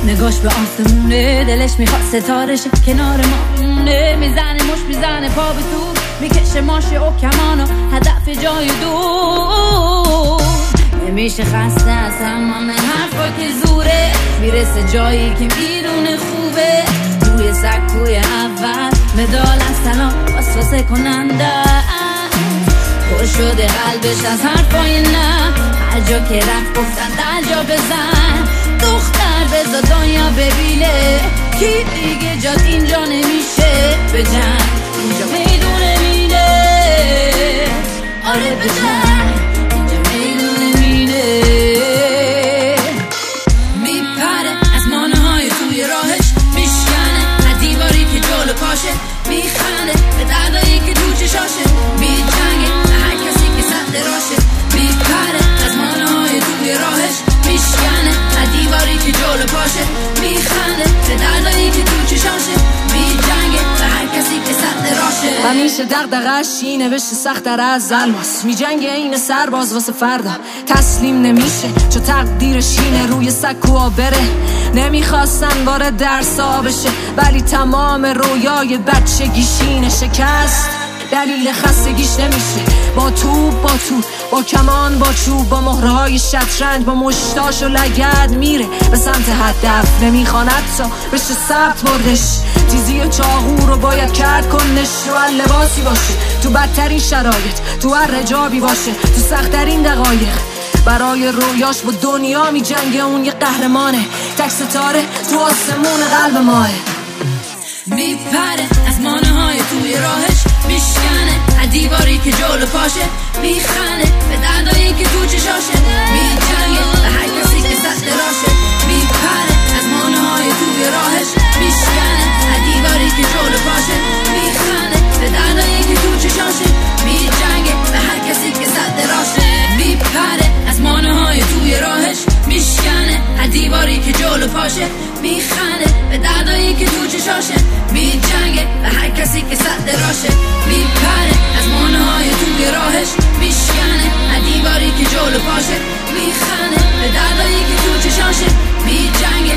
نگاش به آسمونه، دلش میخواد ستاره شه کنار ما مونه. میزنه مش میزنه پا به تو، میکشه ماشه و کمانو هدف جای دور. نمیشه خسته از همان حرفا که زوره، میرسه جایی که میدونه خوبه. روی سکوی اول مدال از سلام واسه کننده، پر شده قلبش از حرفای نه. هر جا که رفت گفتن در جا بزن، دختر بزا دنیا ببینه. کی دیگه جات اینجا نمیشه بجن، اینجا میدونه مینه. آره بجن، اینجا میدونه مینه. میپره از مانه های توی راهش، میشکنه از دیواری که جلو پاشه. میخنده به دردایی که تو چشاشه، میجنگه به هر کسی که سد راشه. میپره از مانه های توی راهش، میشکنه از دیواری که جلو پاشه. میخنده به دردایی که تو چشاشه، میجنگه به هر کسی که سد راشه. همیشه دغدغه‌اش اینه بشه سخت‌تر از الماس، میجنگه این سرباز واسه فردا. تسلیم نمیشه چون تقدیرش اینه روی سکوها بره. نمیخواستن وارد درسا بشه، ولی تمام رویای بچگیشینه. شکست دلیل خستگیش نمیشه. با توپ با تو، با کمان با چوب، با مهرهای شطرنج، با مشتاش و لگد میره به سمت هدف. نمیخواند تا بشه ثبت بردش، تیزی و چاقو رو باید کرد کنش. رو هر لباسی باشه، تو بدترین شرایط، تو هر رجابی باشه، تو سخت‌ترین دقایق. برای رویاش با دنیا می جنگه، اون یه قهرمانه. تک ستاره تو آسمون قلب ماه. میپره از مانه های توی راهش، میشکنه از دیواری که جلو پاشه. میخنده به دردایی که تو چشاشه، میجنگه به هر کسی که سد راشه. میپره از مانه های توی راهش، میشکنه از دیواری که جلو پاشه. میخنده به دردایی که تو چشاشه، میجنگه به هر کسی که سد راشه. میپره از مانه های توی راهش، میشکنه از دیواری که جلو پاشه. میخنده به دردایی که تو چشاشه، میجنگه به هر کسی که سد راشه. میپره از مانه های توی راهش، میشکنه از دیواری که جلو پاشه. میخنده به دردایی که تو چشاشه، میجنگه